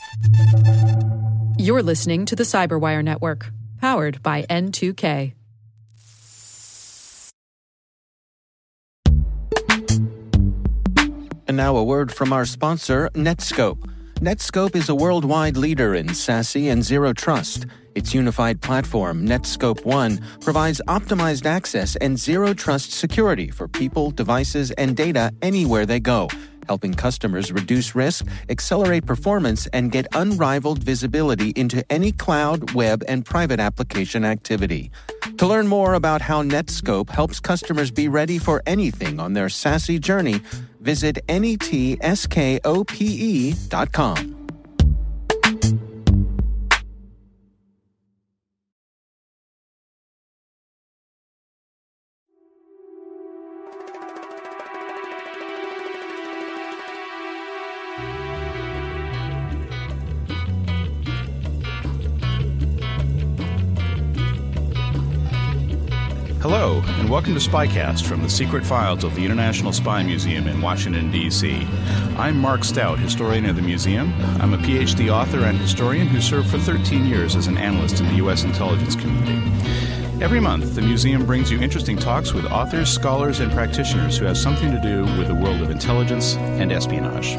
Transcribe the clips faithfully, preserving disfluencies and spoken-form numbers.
You're listening to the Cyberwire Network, powered by N two K. And now a word from our sponsor, Netskope. Netskope is a worldwide leader in SASE and Zero Trust. Its unified platform, Netskope One, provides optimized access and Zero Trust security for people, devices, and data anywhere they go, helping customers reduce risk, accelerate performance, and get unrivaled visibility into any cloud, web, and private application activity. To learn more about how Netskope helps customers be ready for anything on their SASE journey, visit netskope dot com. Hello, and welcome to SpyCast from the Secret Files of the International Spy Museum in Washington, D C I'm Mark Stout, historian of the museum. I'm a P H D author and historian who served for thirteen years as an analyst in the U S intelligence community. Every month, the museum brings you interesting talks with authors, scholars, and practitioners who have something to do with the world of intelligence and espionage.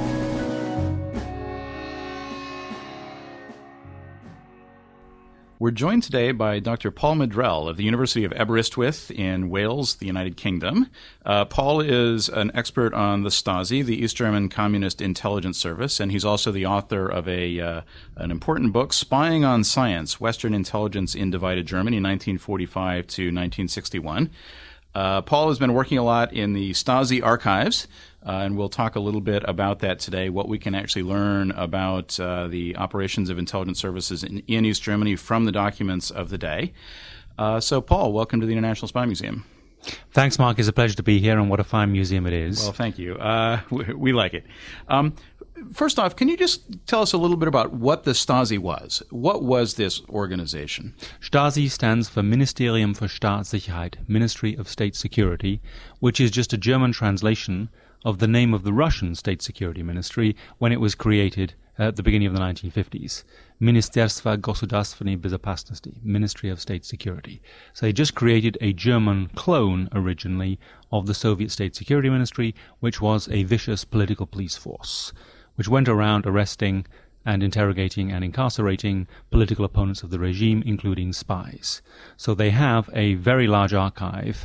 We're joined today by Doctor Paul Madrell of the University of Aberystwyth in Wales, the United Kingdom. Uh, Paul is an expert on the Stasi, the East German Communist Intelligence Service, and he's also the author of a uh, an important book, Spying on Science, Western Intelligence in Divided Germany, nineteen forty-five to nineteen sixty-one. Uh, Paul has been working a lot in the Stasi archives, uh, and we'll talk a little bit about that today, what we can actually learn about uh, the operations of intelligence services in, in East Germany from the documents of the day. Uh, so, Paul, welcome to the International Spy Museum. Thanks, Mark. It's a pleasure to be here, and what a fine museum it is. Well, thank you. Uh, we, we like it. Um, first off, can you just tell us a little bit about what the Stasi was? What was this organization? Stasi stands for Ministerium für Staatssicherheit, Ministry of State Security, which is just a German translation of the name of the Russian State Security Ministry when it was created at the beginning of the nineteen fifties. Ministerstwa Gosударственной Безопасности, Ministry of State Security. So they just created a German clone originally of the Soviet State Security Ministry, which was a vicious political police force, which went around arresting and interrogating and incarcerating political opponents of the regime, including spies. So they have a very large archive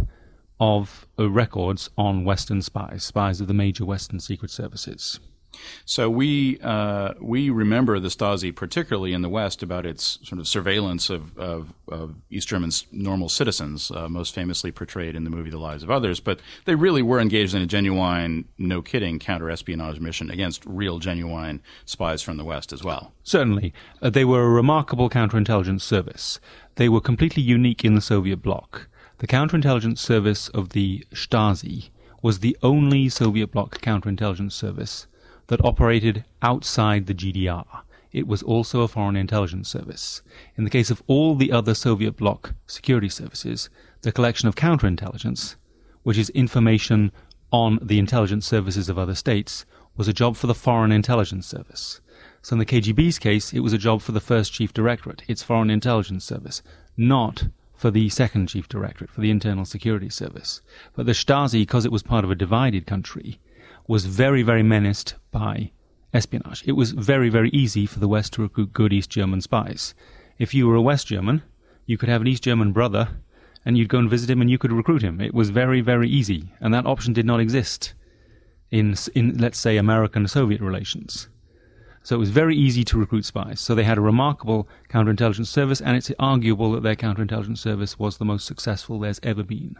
of uh, records on Western spies, spies of the major Western secret services. So we uh, we remember the Stasi, particularly in the West, about its sort of surveillance of, of, of East German's normal citizens, uh, most famously portrayed in the movie The Lives of Others. But they really were engaged in a genuine, no-kidding counter-espionage mission against real, genuine spies from the West as well. Certainly. Uh, they were a remarkable counterintelligence service. They were completely unique in the Soviet bloc. The counterintelligence service of the Stasi was the only Soviet bloc counterintelligence service that operated outside the G D R. It was also a foreign intelligence service. In the case of all the other Soviet bloc security services, the collection of counterintelligence, which is information on the intelligence services of other states, was a job for the Foreign Intelligence Service. So in the K G B's case, it was a job for the First Chief Directorate, its Foreign Intelligence Service, not for the Second Chief Directorate, for the Internal Security Service. But the Stasi, because it was part of a divided country, was very, very menaced by espionage. It was very, very easy for the West to recruit good East German spies. If you were a West German, you could have an East German brother, and you'd go and visit him and you could recruit him. It was very, very easy, and that option did not exist in, in let's say, American-Soviet relations. So it was very easy to recruit spies. So they had a remarkable counterintelligence service, and it's arguable that their counterintelligence service was the most successful there's ever been.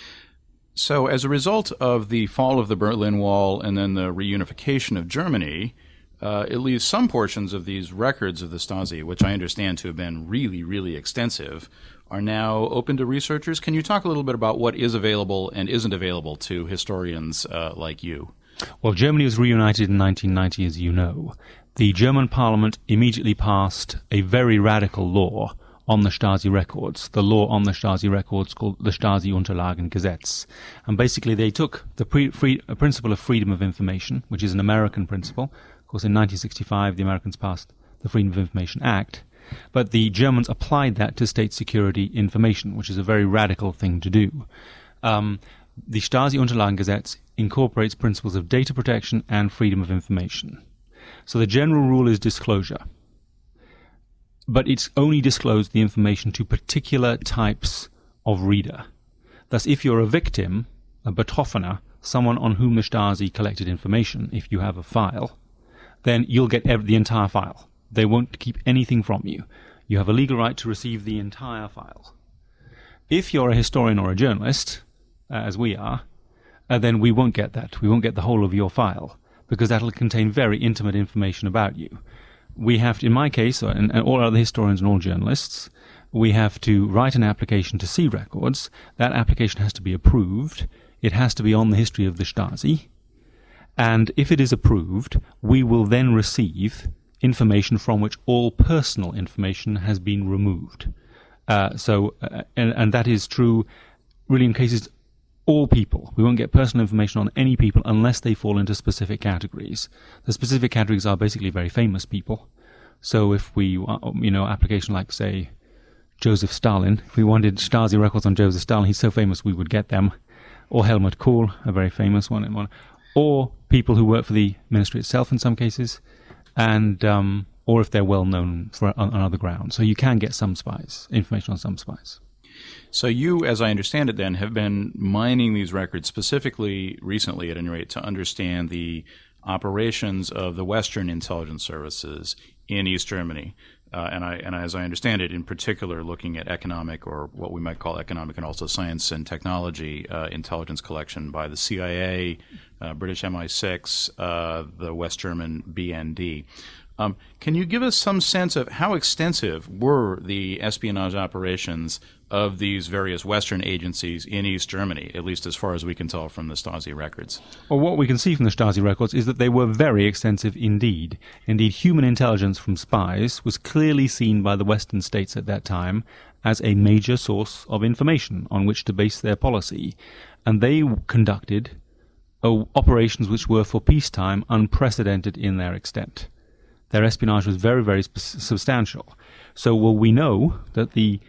So as a result of the fall of the Berlin Wall and then the reunification of Germany, uh, at least some portions of these records of the Stasi, which I understand to have been really, really extensive, are now open to researchers. Can you talk a little bit about what is available and isn't available to historians uh, like you? Well, Germany was reunited in nineteen ninety, as you know. The German parliament immediately passed a very radical law on the Stasi records, the law on the Stasi records called the Stasi-Unterlagengesetz. And basically they took the pre- free, principle of freedom of information, which is an American principle, course, in nineteen sixty-five, the Americans passed the Freedom of Information Act, but the Germans applied that to state security information, which is a very radical thing to do. Um, the Stasi-Unterlagengesetz incorporates principles of data protection and freedom of information. So the general rule is disclosure. But it's only disclosed the information to particular types of reader. Thus, if you're a victim, a Betroffener, someone on whom the Stasi collected information, if you have a file, then you'll get ev- the entire file. They won't keep anything from you. You have a legal right to receive the entire file. If you're a historian or a journalist, uh, as we are, uh, then we won't get that. We won't get the whole of your file, because that'll contain very intimate information about you. We have to, in my case, and, and all other historians and all journalists, we have to write an application to see records. That application has to be approved. It has to be on the history of the Stasi. And if it is approved, we will then receive information from which all personal information has been removed. Uh, so, uh, and, and that is true really in cases all people. We won't get personal information on any people unless they fall into specific categories. The specific categories are basically very famous people. So if we, you know, application like, say, Joseph Stalin, if we wanted Stasi records on Joseph Stalin, he's so famous we would get them. Or Helmut Kohl, a very famous one. one. Or people who work for the ministry itself in some cases. And um, or if they're well known for on, on other grounds. So you can get some spies, information on some spies. So you, as I understand it then, have been mining these records specifically recently, at any rate, to understand the operations of the Western intelligence services in East Germany. Uh, and, I, and as I understand it, in particular, looking at economic, or what we might call economic and also science and technology uh, intelligence collection by the C I A, uh, British M I six, uh, the West German B N D. Um, can you give us some sense of how extensive were the espionage operations of these various Western agencies in East Germany, at least as far as we can tell from the Stasi records? Well, what we can see from the Stasi records is that they were very extensive indeed. Indeed, human intelligence from spies was clearly seen by the Western states at that time as a major source of information on which to base their policy. And they conducted uh, operations which were, for peacetime, unprecedented in their extent. Their espionage was very, very sp- substantial. So, well, we know that the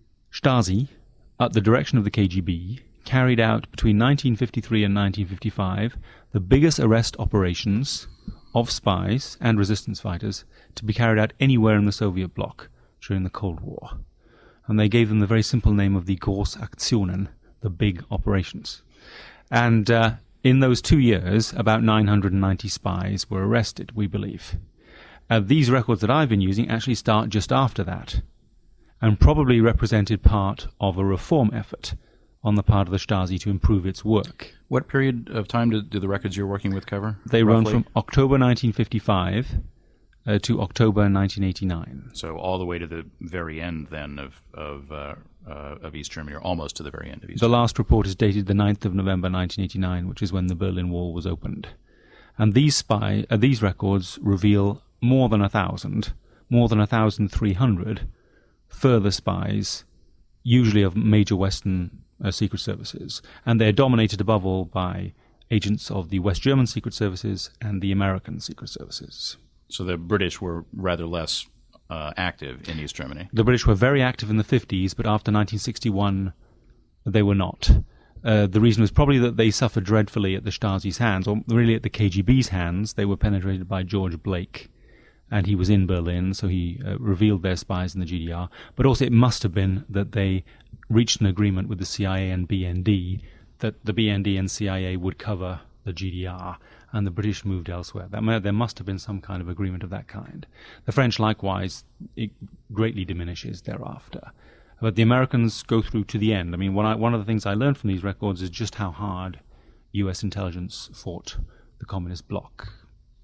Stasi, at the direction of the K G B, carried out between nineteen fifty-three and nineteen fifty-five the biggest arrest operations of spies and resistance fighters to be carried out anywhere in the Soviet bloc during the Cold War. And they gave them the very simple name of the Großaktionen, the big operations. And uh, in those two years, about nine hundred ninety spies were arrested, we believe. Uh, these records that I've been using actually start just after that, and probably represented part of a reform effort on the part of the Stasi to improve its work. What period of time do, do the records you're working with cover? They roughly? run from October nineteen fifty-five uh, to October nineteen eighty-nine. So all the way to the very end, then, of of, uh, uh, of East Germany, or almost to the very end of East The Germany. last report is dated the ninth of November nineteen eighty-nine, which is when the Berlin Wall was opened. And these spy uh, these records reveal more than a thousand, more than a thousand three hundred further spies, usually of major Western uh, secret services, and they're dominated above all by agents of the West German secret services and the American secret services. So the British were rather less uh, active in East Germany. The British were very active in the fifties, but after nineteen sixty-one, they were not. Uh, the reason was probably that they suffered dreadfully at the Stasi's hands, or really at the K G B's hands. They were penetrated by George Blake, and he was in Berlin, so he uh, revealed their spies in the G D R. But also it must have been that they reached an agreement with the C I A and B N D that the B N D and C I A would cover the G D R, and the British moved elsewhere. That may, there must have been some kind of agreement of that kind. The French, likewise, it greatly diminishes thereafter. But the Americans go through to the end. I mean, one, I, one of the things I learned from these records is just how hard U S intelligence fought the communist bloc.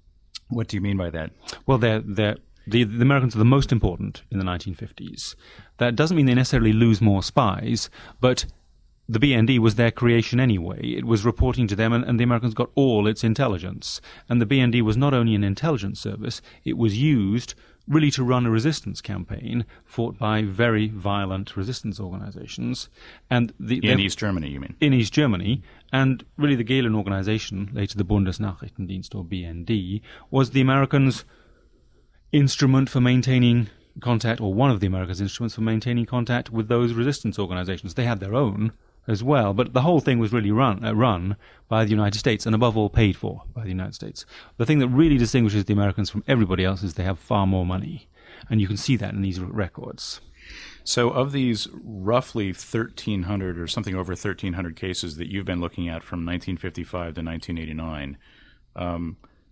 What do you mean by that? Well, they're, they're, the, the Americans are the most important in the nineteen fifties. That doesn't mean they necessarily lose more spies, but the B N D was their creation anyway. It was reporting to them, and, and the Americans got all its intelligence. And the B N D was not only an intelligence service, it was used really to run a resistance campaign fought by very violent resistance organizations. And the, in East Germany, you mean? In East Germany. And really the Gehlen organization, later the Bundesnachrichtendienst, or B N D, was the Americans' instrument for maintaining contact, or one of the Americans' instruments for maintaining contact with those resistance organizations. They had their own as well, but the whole thing was really run uh, run by the United States, and above all paid for by the United States. The thing that really distinguishes the Americans from everybody else is they have far more money, and you can see that in these records. So of these roughly thirteen hundred or something over thirteen hundred cases that you've been looking at from nineteen fifty-five to nineteen eighty-nine, um,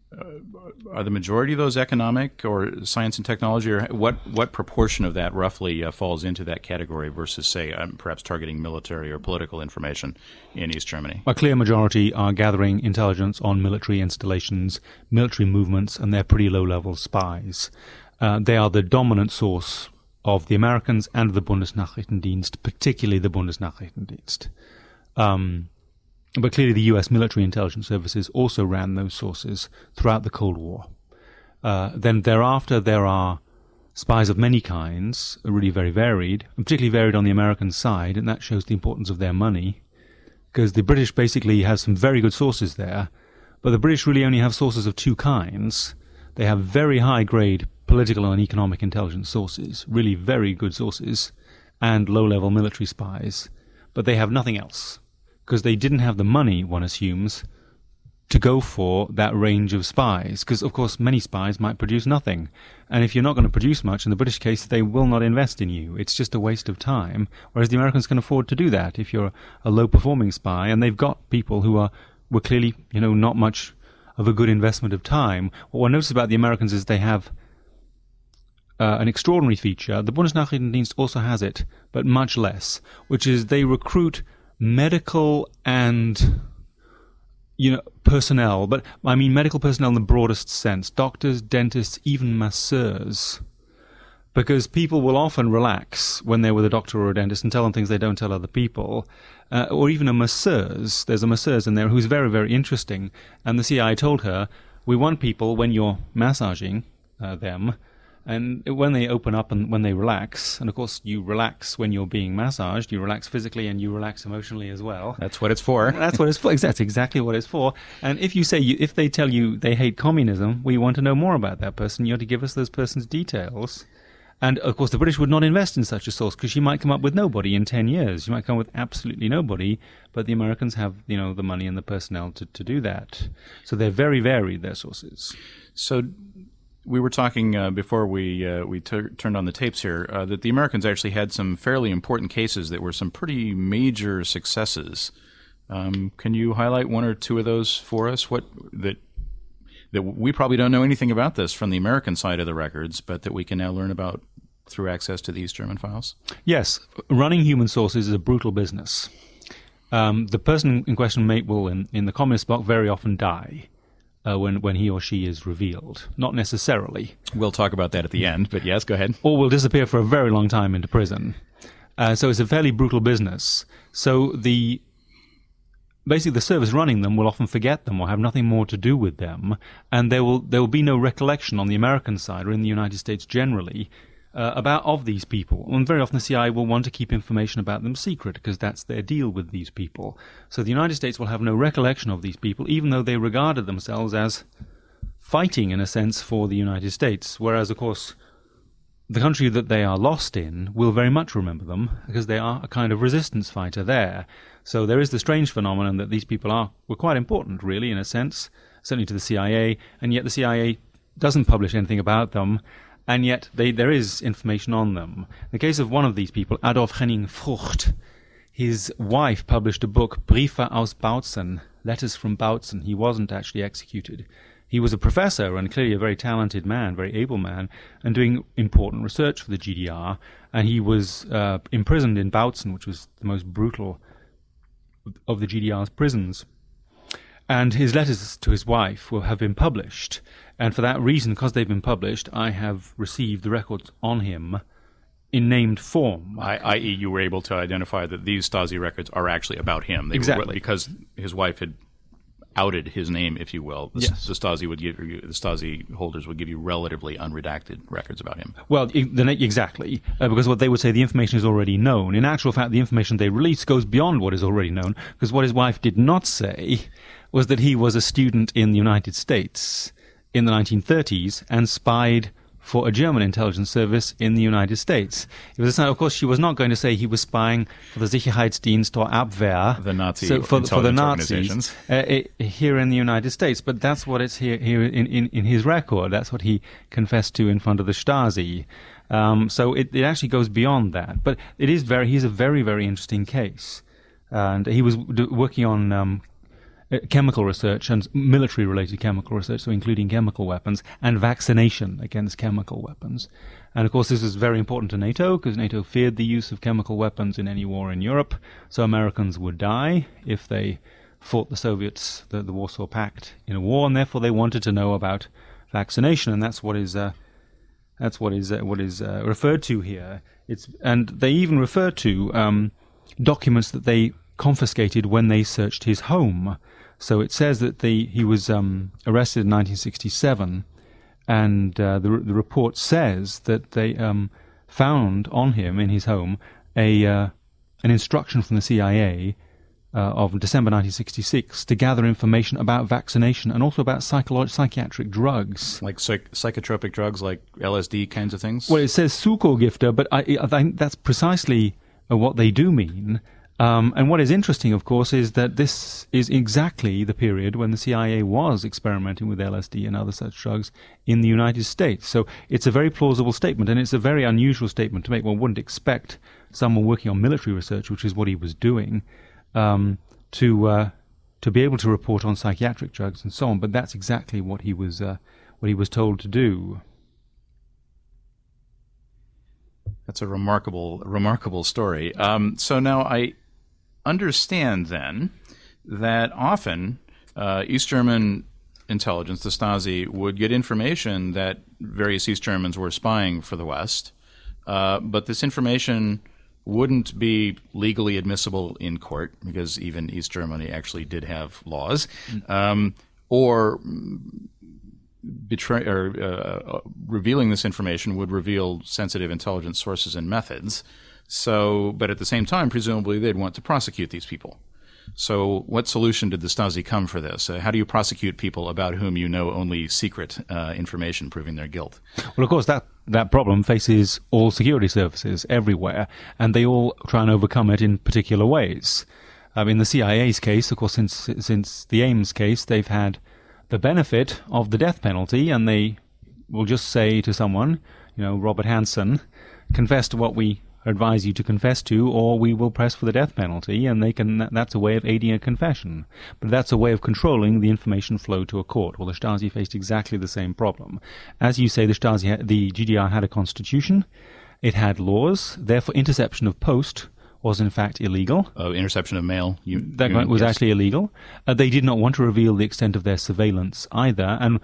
Uh, are the majority of those economic or science and technology, or what, what proportion of that roughly uh, falls into that category versus, say, um, perhaps targeting military or political information in East Germany? A clear majority are gathering intelligence on military installations, military movements, and they're pretty low-level spies. Uh, they are the dominant source of the Americans and the Bundesnachrichtendienst, particularly the Bundesnachrichtendienst. Um... But clearly the U S military intelligence services also ran those sources throughout the Cold War. Uh, then thereafter there are spies of many kinds, really very varied, and particularly varied on the American side, and that shows the importance of their money, because the British basically have some very good sources there, but the British really only have sources of two kinds. They have very high-grade political and economic intelligence sources, really very good sources, and low-level military spies, but they have nothing else, because they didn't have the money, one assumes, to go for that range of spies. Because, of course, many spies might produce nothing. And if you're not going to produce much, in the British case, they will not invest in you. It's just a waste of time. Whereas the Americans can afford to do that if you're a low-performing spy, and they've got people who are were clearly, you know, not much of a good investment of time. What one notices about the Americans is they have uh, an extraordinary feature. The Bundesnachrichtendienst also has it, but much less, which is they recruit medical and, you know, personnel, but I mean medical personnel in the broadest sense, doctors, dentists, even masseurs, because people will often relax when they're with a doctor or a dentist and tell them things they don't tell other people, uh, or even a masseuse. There's a masseuse in there who's very, very interesting, and the C I A told her, we want people, when you're massaging uh, them, and when they open up and when they relax, and of course you relax when you're being massaged, you relax physically and you relax emotionally as well. That's what it's for. That's what it's for. That's exactly what it's for. And if you say, you, if they tell you they hate communism, we want to know more about that person, you have to give us those person's details. And of course the British would not invest in such a source, because she might come up with nobody in ten years. She might come up with absolutely nobody, but the Americans have, you know, the money and the personnel to, to do that. So they're very varied, their sources. So we were talking uh, before we uh, we t- turned on the tapes here uh, that the Americans actually had some fairly important cases that were some pretty major successes. Um, can you highlight one or two of those for us? What that that we probably don't know anything about this from the American side of the records, but that we can now learn about through access to these German files? Yes, running human sources is a brutal business. Um, the person in question may, will, in, in the communist bloc, very often die. Uh, when, when he or she is revealed. Not necessarily. We'll talk about that at the end, but yes, go ahead. Or will disappear for a very long time into prison. Uh, so it's a fairly brutal business. So the basically the service running them will often forget them or have nothing more to do with them, and there will there will be no recollection on the American side or in the United States generally uh, about of these people. And very often the C I A will want to keep information about them secret because that's their deal with these people. So the United States will have no recollection of these people, even though they regarded themselves as fighting, in a sense, for the United States. Whereas, of course, the country that they are lost in will very much remember them because they are a kind of resistance fighter there. So there is the strange phenomenon that these people are were quite important, really, in a sense, certainly to the C I A, and yet the C I A doesn't publish anything about them, and yet they, there is information on them. In the case of one of these people, Adolf Henning Frucht, his wife published a book, Briefe aus Bautzen, Letters from Bautzen. He wasn't actually executed. He was a professor and clearly a very talented man, very able man, and doing important research for the G D R, and he was uh, imprisoned in Bautzen, which was the most brutal of the G D R's prisons. And his letters to his wife will have been published. And for that reason, because they've been published, I have received the records on him in named form. I, that is, you were able to identify that these Stasi records are actually about him. They exactly. Were, because his wife had outed his name, if you will. The, yes. the Stasi would give you, the Stasi holders would give you relatively unredacted records about him. Well, exactly, uh, because what they would say, the information is already known. In actual fact, the information they release goes beyond what is already known, because what his wife did not say was that he was a student in the United States in the nineteen thirties and spied for a German intelligence service in the United States. It was, of course, she was not going to say he was spying for the Sicherheitsdienst or Abwehr, the Nazi so for, for the Nazis uh, it, here in the United States. But that's what it's here here in, in, in his record. That's what he confessed to in front of the Stasi. Um, so it, it actually goes beyond that. But it is very he's a very very interesting case, and he was d- working on. Um, chemical research and military-related chemical research, so including chemical weapons, and vaccination against chemical weapons. And, of course, this was very important to NATO, because NATO feared the use of chemical weapons in any war in Europe, so Americans would die if they fought the Soviets, the, the Warsaw Pact, in a war, and therefore they wanted to know about vaccination, and that's what is uh, that's what is uh, what is uh, referred to here. It's and they even refer to um, documents that they confiscated when they searched his home. So it says that the, he was um, arrested in nineteen sixty-seven, and uh, the, the report says that they um, found on him in his home a uh, an instruction from the C I A uh, of December nineteen sixty-six to gather information about vaccination and also about psycholo- psychiatric drugs. Like psych- psychotropic drugs, like L S D kinds of things? Well, it says Suchogifte, but I, I think that's precisely uh, what they do mean. Um, and what is interesting, of course, is that this is exactly the period when the C I A was experimenting with L S D and other such drugs in the United States. So it's a very plausible statement, and it's a very unusual statement to make. One wouldn't expect someone working on military research, which is what he was doing, um, to uh, to be able to report on psychiatric drugs and so on. But that's exactly what he was uh, what he was told to do. That's a remarkable, remarkable story. Um, so now I understand then that often uh, East German intelligence, the Stasi, would get information that various East Germans were spying for the West, uh, but this information wouldn't be legally admissible in court because even East Germany actually did have laws, um, or betray or uh, revealing this information would reveal sensitive intelligence sources and methods. So, but at the same time, presumably they'd want to prosecute these people. So what solution did the Stasi come for this? Uh, how do you prosecute people about whom you know only secret uh, information proving their guilt? Well, of course, that, that problem faces all security services everywhere, and they all try and overcome it in particular ways. Um, in the C I A's case, of course, since since the Ames case, they've had the benefit of the death penalty, and they will just say to someone, you know, Robert Hansen, confess to what we advise you to confess to, or we will press for the death penalty, and they can. That's a way of aiding a confession. But that's a way of controlling the information flow to a court. Well, the Stasi faced exactly the same problem. As you say, the Stasi, had, the G D R had a constitution, it had laws, therefore interception of post was in fact illegal. Uh, interception of mail. You, that you, was yes. actually illegal. Uh, they did not want to reveal the extent of their surveillance either, and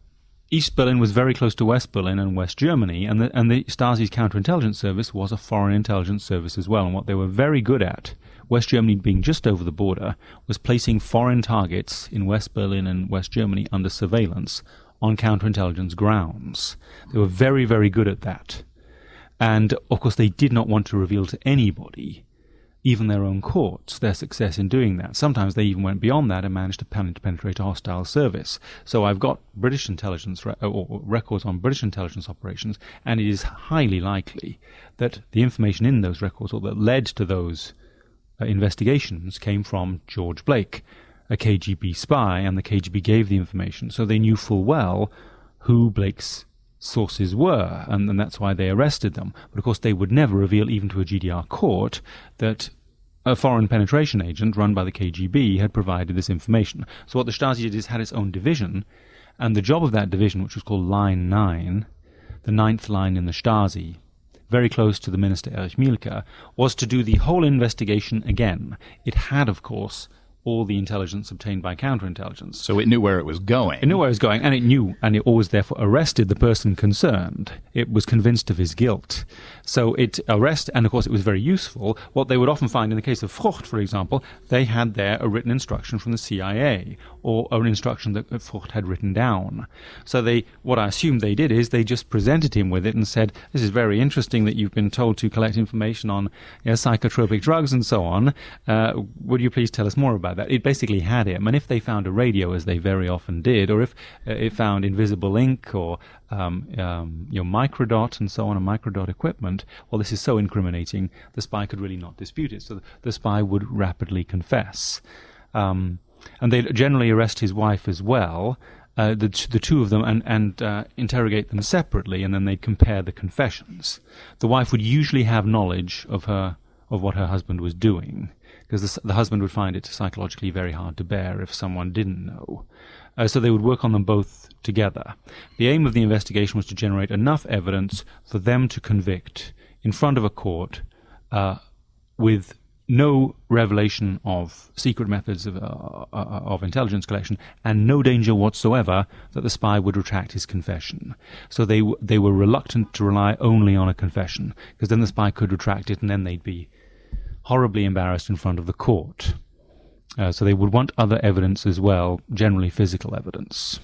East Berlin was very close to West Berlin and West Germany, and the, and the Stasi's counterintelligence service was a foreign intelligence service as well. And what they were very good at, West Germany being just over the border, was placing foreign targets in West Berlin and West Germany under surveillance on counterintelligence grounds. They were very, very good at that. And, of course, they did not want to reveal to anybody, even their own courts, their success in doing that. Sometimes they even went beyond that and managed to penetrate a hostile service. So I've got British intelligence re- or records on British intelligence operations, and it is highly likely that the information in those records, or that led to those uh, investigations, came from George Blake, a K G B spy, and the K G B gave the information. So they knew full well who Blake's sources were, and, and that's why they arrested them. But of course they would never reveal, even to a G D R court, that a foreign penetration agent run by the K G B had provided this information. So what the Stasi did is had its own division, and the job of that division, which was called Line nine, the ninth line in the Stasi, very close to the minister Erich Mielke, was to do the whole investigation again. It had, of course, all the intelligence obtained by counterintelligence. So it knew where it was going. It knew where it was going, and it knew, and it always therefore arrested the person concerned. it was convinced of his guilt. So it arrest, and of course it was very useful. What they would often find in the case of Frucht, for example, they had there a written instruction from the C I A, or an instruction that Frucht had written down. So they, what I assume they did is they just presented him with it and said, this is very interesting that you've been told to collect information on, you know, psychotropic drugs and so on. Uh, would you please tell us more about that? It basically had him. And if they found a radio, as they very often did, or if uh, it found invisible ink or um, um, you know, microdot and so on, and microdot equipment, well, this is so incriminating, the spy could really not dispute it. So the spy would rapidly confess. Um, and they'd generally arrest his wife as well, uh, the, the two of them, and, and uh, interrogate them separately, and then they'd compare the confessions. The wife would usually have knowledge of her of what her husband was doing, because the, the husband would find it psychologically very hard to bear if someone didn't know. Uh, so they would work on them both together. The aim of the investigation was to generate enough evidence for them to convict in front of a court uh, with no revelation of secret methods of, uh, of intelligence collection, and no danger whatsoever that the spy would retract his confession. So they w- they were reluctant to rely only on a confession, because then the spy could retract it, and then they'd be horribly embarrassed in front of the court. Uh, so they would want other evidence as well, generally physical evidence.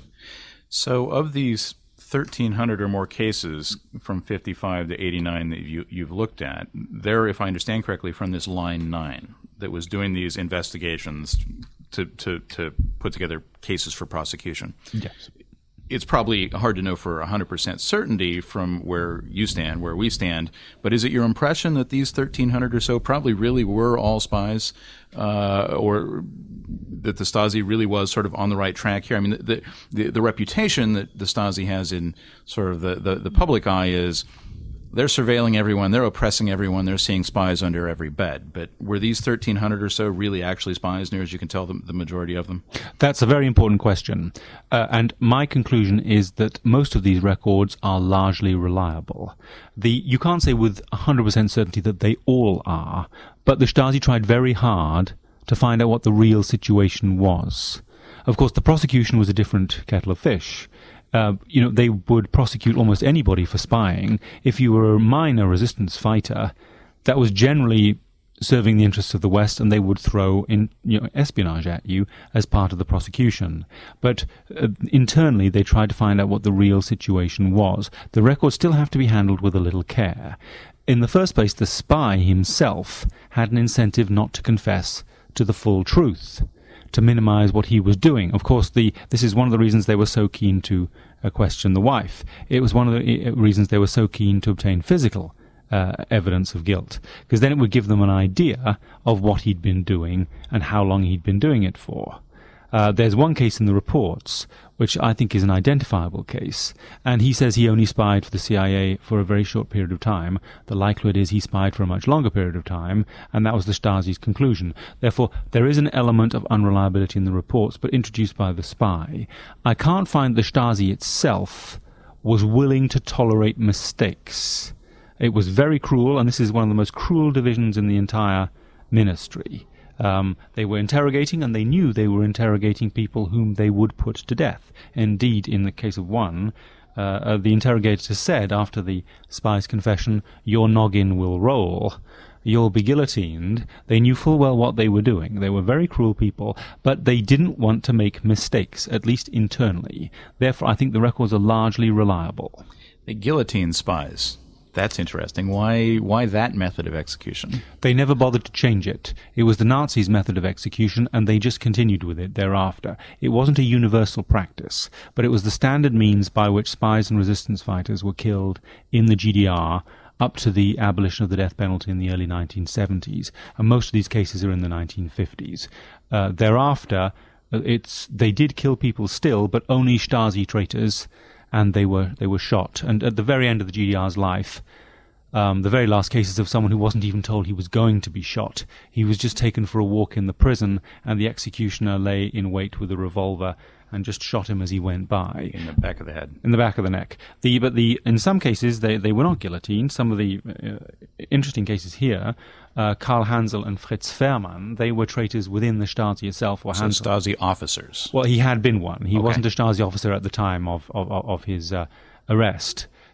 So of these thirteen hundred or more cases from fifty-five to eighty-nine that you, you've looked at, they're, if I understand correctly, from this Line nine that was doing these investigations to, to, to put together cases for prosecution. Yes. It's probably hard to know for one hundred percent certainty from where you stand, where we stand, but is it your impression that these thirteen hundred or so probably really were all spies, uh, or that the Stasi really was sort of on the right track here? I mean, the the, the reputation that the Stasi has in sort of the, the, the public eye is they're surveilling everyone, they're oppressing everyone, they're seeing spies under every bed. But were these thirteen hundred or so really actually spies, near as you can tell, the, the majority of them? That's a very important question. Uh, and my conclusion is that most of these records are largely reliable. The You can't say with one hundred percent certainty that they all are, but the Stasi tried very hard to find out what the real situation was. Of course, the prosecution was a different kettle of fish. Uh, you know, they would prosecute almost anybody for spying. If you were a minor resistance fighter, that was generally serving the interests of the West, and they would throw in, you know, espionage at you as part of the prosecution. But uh, internally, they tried to find out what the real situation was. The records still have to be handled with a little care. In the first place, the spy himself had an incentive not to confess to the full truth, to minimize what he was doing. Of course, the this is one of the reasons they were so keen to uh, question the wife. It was one of the uh, reasons they were so keen to obtain physical uh, evidence of guilt, because then it would give them an idea of what he'd been doing and how long he'd been doing it for. Uh, there's one case in the reports which I think is an identifiable case, and he says he only spied for the C I A for a very short period of time. The likelihood is he spied for a much longer period of time, and that was the Stasi's conclusion. Therefore, there is an element of unreliability in the reports, but introduced by the spy. I can't find the Stasi itself was willing to tolerate mistakes. It was very cruel, and this is one of the most cruel divisions in the entire ministry. Um, they were interrogating, and they knew they were interrogating people whom they would put to death. Indeed, in the case of one, uh, uh, the interrogator said after the spy's confession, "Your noggin will roll. You'll be guillotined." They knew full well what they were doing. They were very cruel people, but they didn't want to make mistakes, at least internally. Therefore, I think the records are largely reliable. They guillotine spies. That's interesting. Why why that method of execution? They never bothered to change it. It was the Nazis' method of execution, and they just continued with it thereafter. It wasn't a universal practice, but it was the standard means by which spies and resistance fighters were killed in the G D R up to the abolition of the death penalty in the early nineteen seventies. And most of these cases are in the nineteen fifties. Uh, thereafter, it's they did kill people still, but only Stasi traitors, and they were they were shot. And at the very end of the G D R's life, um, the very last cases of someone who wasn't even told he was going to be shot. He was just taken for a walk in the prison, and the executioner lay in wait with a revolver and just shot him as he went by. In the back of the head. In the back of the neck. The, but the in some cases, they, they were not guillotined. Some of the uh, interesting cases here, uh, Karl Hansel and Fritz Fehrmann, they were traitors within the Stasi itself. Or so Hansel. Stasi officers. Well, he had been one. He okay. wasn't a Stasi officer at the time of, of, of his uh, arrest.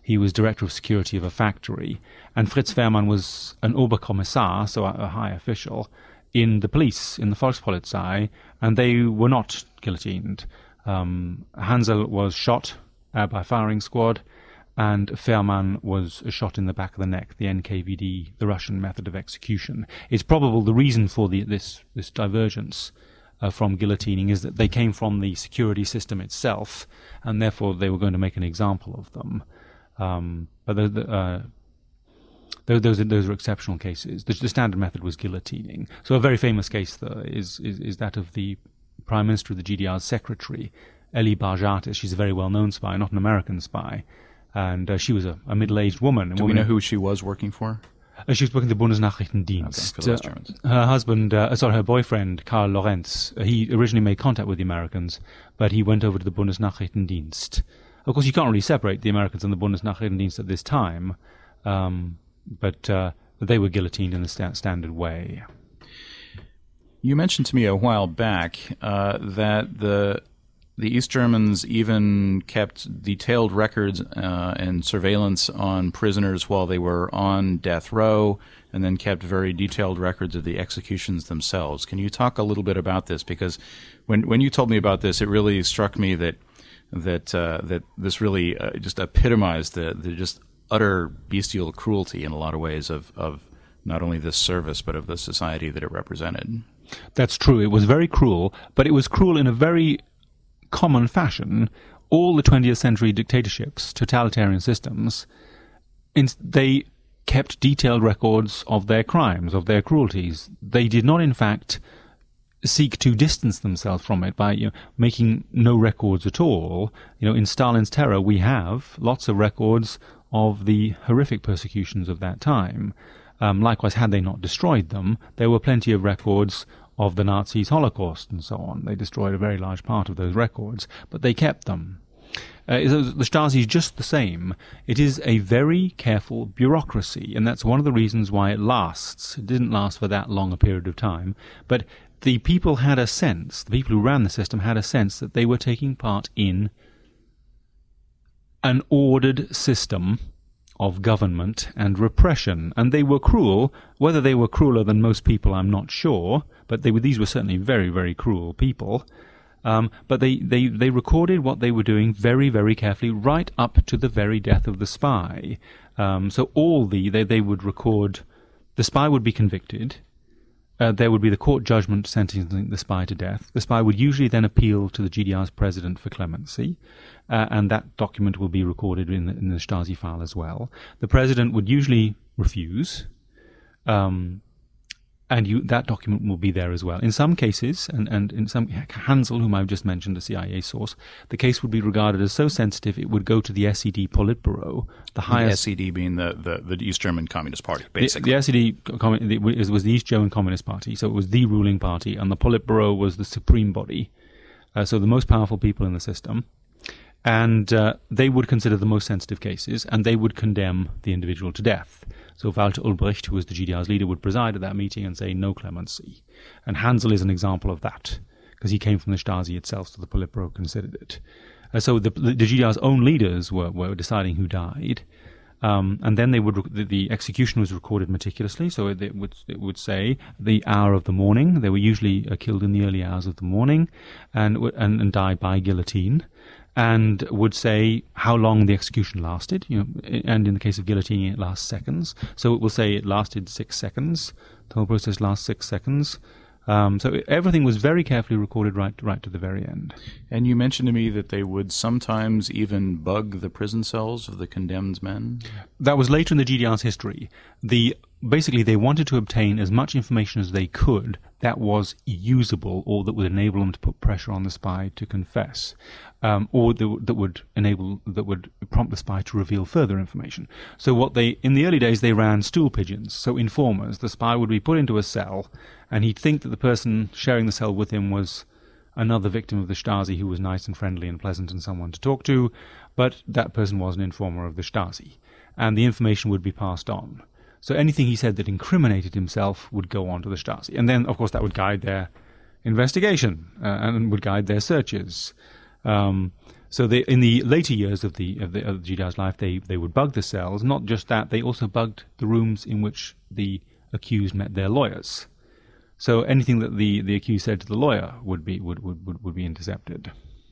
He was director of security of a factory. And Fritz Wehrmann was an Oberkommissar, so a, a high official, in the police, in the Volkspolizei, and they were not guillotined. Um, Hansel was shot uh, by firing squad, and Wehrmann was shot in the back of the neck, the N K V D, the Russian method of execution. It's probable the reason for the, this, this divergence uh, from guillotining is that they came from the security system itself, and therefore they were going to make an example of them. Um, but the, the, uh, those, are, those are exceptional cases. The, the standard method was guillotining. So a very famous case though, is, is, is that of the Prime Minister of the G D R's secretary, Elie Barjatis. She's a very well-known spy, not an American spy. And uh, she was a, a middle-aged woman. Do we know who she was working for? Uh, she was working the Bundesnachrichtendienst. Okay, for those Germans. Uh, her husband, uh, sorry, her boyfriend, Karl Lorenz, uh, he originally made contact with the Americans, but he went over to the Bundesnachrichtendienst. Of course, you can't really separate the Americans and the Bundesnachrichtendienst at this time, um, but uh, they were guillotined in the sta- standard way. You mentioned to me a while back uh, that the the East Germans even kept detailed records uh, and surveillance on prisoners while they were on death row, and then kept very detailed records of the executions themselves. Can you talk a little bit about this? Because when when you told me about this, it really struck me that that uh, that this really uh, just epitomized the, the just utter bestial cruelty in a lot of ways of, of not only this service but of the society that it represented. That's true. It was very cruel, but it was cruel in a very common fashion. All the twentieth century dictatorships, totalitarian systems, they kept detailed records of their crimes, of their cruelties. They did not, in fact, seek to distance themselves from it by you know, making no records at all. You know, in Stalin's terror, we have lots of records of the horrific persecutions of that time. Um, likewise, had they not destroyed them, there were plenty of records of the Nazis' Holocaust and so on. They destroyed a very large part of those records, but they kept them. Uh, the Stasi is just the same. It is a very careful bureaucracy, and that's one of the reasons why it lasts. It didn't last for that long a period of time, but the people had a sense, the people who ran the system had a sense that they were taking part in an ordered system of government and repression, and they were cruel. Whether they were crueler than most people, I'm not sure, but they were, these were certainly very, very cruel people. Um, but they, they, they recorded what they were doing very, very carefully, right up to the very death of the spy. Um, so all the, they, they would record, the spy would be convicted, uh, there would be the court judgment sentencing the spy to death. The spy would usually then appeal to the G D R's president for clemency, uh, and that document will be recorded in the, in the Stasi file as well. The president would usually refuse, um, and you, that document will be there as well. In some cases, and, and in some, Hansel, whom I've just mentioned, a C I A source, the case would be regarded as so sensitive it would go to the S E D Politburo, the highest... The S E D being the, the, the East German Communist Party, basically. The, the S E D was the East German Communist Party, so it was the ruling party, and the Politburo was the supreme body, uh, so the most powerful people in the system. And uh, they would consider the most sensitive cases, and they would condemn the individual to death. So Walter Ulbricht, who was the G D R's leader, would preside at that meeting and say no clemency. And Hansel is an example of that, because he came from the Stasi itself, so the Politburo considered it. Uh, so the, the G D R's own leaders were, were deciding who died, um, and then they would the, the execution was recorded meticulously. So it, it would it would say the hour of the morning. They were usually uh, killed in the early hours of the morning, and and, and died by guillotine. And would say how long the execution lasted, you know, and in the case of guillotining, it lasts seconds. So it will say it lasted six seconds. The whole process lasts six seconds. Um, so everything was very carefully recorded right, right to the very end. And you mentioned to me that they would sometimes even bug the prison cells of the condemned men? That was later in the G D R's history. The Basically, they wanted to obtain as much information as they could that was usable or that would enable them to put pressure on the spy to confess, um, or that, that would enable, that would prompt the spy to reveal further information. So what they, in the early days, they ran stool pigeons, so informers. The spy would be put into a cell, and he'd think that the person sharing the cell with him was another victim of the Stasi who was nice and friendly and pleasant and someone to talk to, but that person was an informer of the Stasi, and the information would be passed on. So anything he said that incriminated himself would go on to the Stasi. And then, of course, that would guide their investigation uh, and would guide their searches. Um, So they, in the later years of the of the, of the G D R's life, they, they would bug the cells. Not just that, they also bugged the rooms in which the accused met their lawyers. So anything that the, the accused said to the lawyer would be would, would, would, would be intercepted.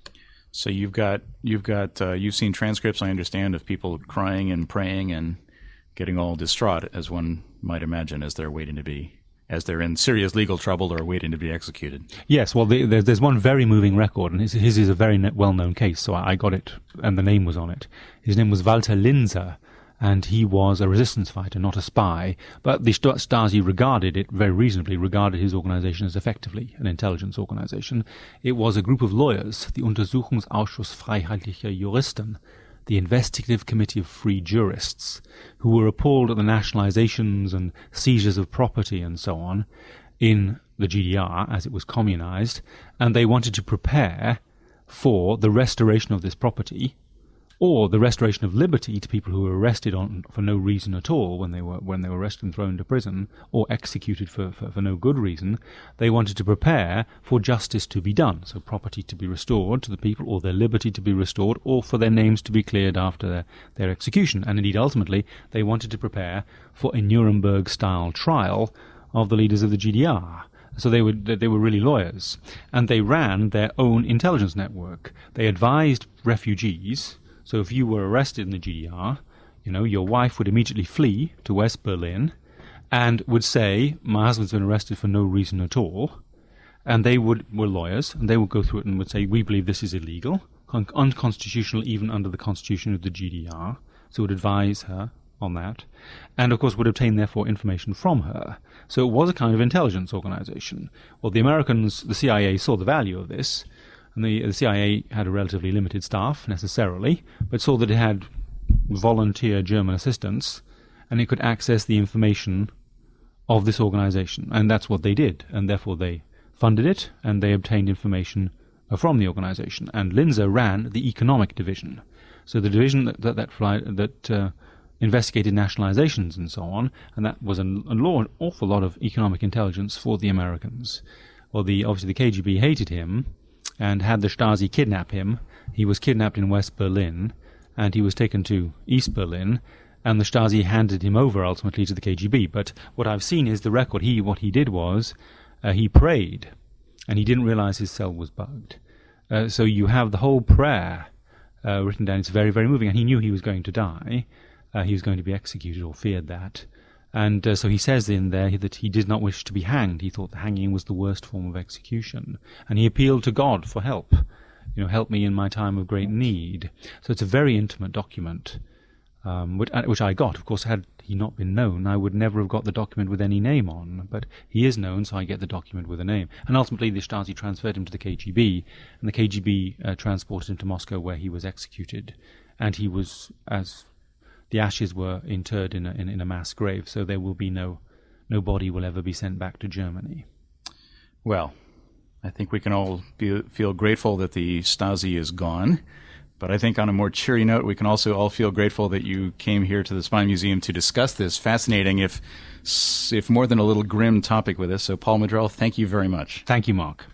So you've got you've got uh, you've seen transcripts, I understand, of people crying and praying and getting all distraught, as one might imagine, as they're waiting to be, as they're in serious legal trouble or waiting to be executed. Yes, well, the, there's, there's one very moving record, and his, his is a very well-known case, so I, I got it, and the name was on it. His name was Walter Linzer, and he was a resistance fighter, not a spy, but the Stasi regarded it, very reasonably, regarded his organization as effectively an intelligence organization. It was a group of lawyers, the Untersuchungsausschuss Freiheitlicher Juristen, the Investigative Committee of Free Jurists, who were appalled at the nationalizations and seizures of property and so on in the G D R as it was communized, and they wanted to prepare for the restoration of this property or the restoration of liberty to people who were arrested on for no reason at all when they were when they were arrested and thrown into prison, or executed for, for, for no good reason. They wanted to prepare for justice to be done, so property to be restored to the people, or their liberty to be restored, or for their names to be cleared after their, their execution. And indeed, ultimately, they wanted to prepare for a Nuremberg-style trial of the leaders of the G D R. So they were they were really lawyers, and they ran their own intelligence network. They advised refugees. So if you were arrested in the G D R, you know, your wife would immediately flee to West Berlin and would say, my husband's been arrested for no reason at all. And they would were lawyers, and they would go through it and would say, we believe this is illegal, un- unconstitutional even under the constitution of the G D R. So would advise her on that. And, of course, would obtain, therefore, information from her. So it was a kind of intelligence organization. Well, the Americans, the C I A, saw the value of this. And the, the C I A had a relatively limited staff, necessarily, but saw that it had volunteer German assistants, and it could access the information of this organization. And that's what they did, and therefore they funded it, and they obtained information uh, from the organization. And Linzer ran the economic division. So the division that that, that, fly, that uh, investigated nationalizations and so on, and that was an, a law, an awful lot of economic intelligence for the Americans. Well, the obviously the K G B hated him, and had the Stasi kidnap him. He was kidnapped in West Berlin, and he was taken to East Berlin, and the Stasi handed him over ultimately to the K G B. But what I've seen is the record. He, what he did was, uh, he prayed, and he didn't realize his cell was bugged. Uh, so you have the whole prayer uh, written down. It's very, very moving, and he knew he was going to die. Uh, he was going to be executed, or feared that. And uh, so he says in there that he did not wish to be hanged. He thought the hanging was the worst form of execution. And he appealed to God for help. You know, help me in my time of great need. So it's a very intimate document, um, which, which I got. Of course, had he not been known, I would never have got the document with any name on. But he is known, so I get the document with a name. And ultimately, the Stasi transferred him to the K G B, and the K G B uh, transported him to Moscow, where he was executed. And he was, as the ashes were interred in a, in, in a mass grave, so there will be no, no body will ever be sent back to Germany. Well, I think we can all be, feel grateful that the Stasi is gone, but I think on a more cheery note, we can also all feel grateful that you came here to the Spy Museum to discuss this fascinating, if if more than a little grim topic with us. So, Paul Madrell, thank you very much. Thank you, Mark.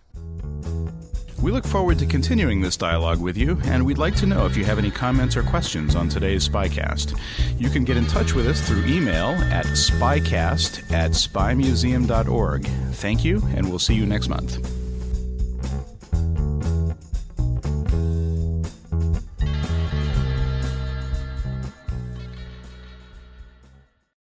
We look forward to continuing this dialogue with you, and we'd like to know if you have any comments or questions on today's Spycast. You can get in touch with us through email at spycast at spy museum dot org. Thank you, and we'll see you next month.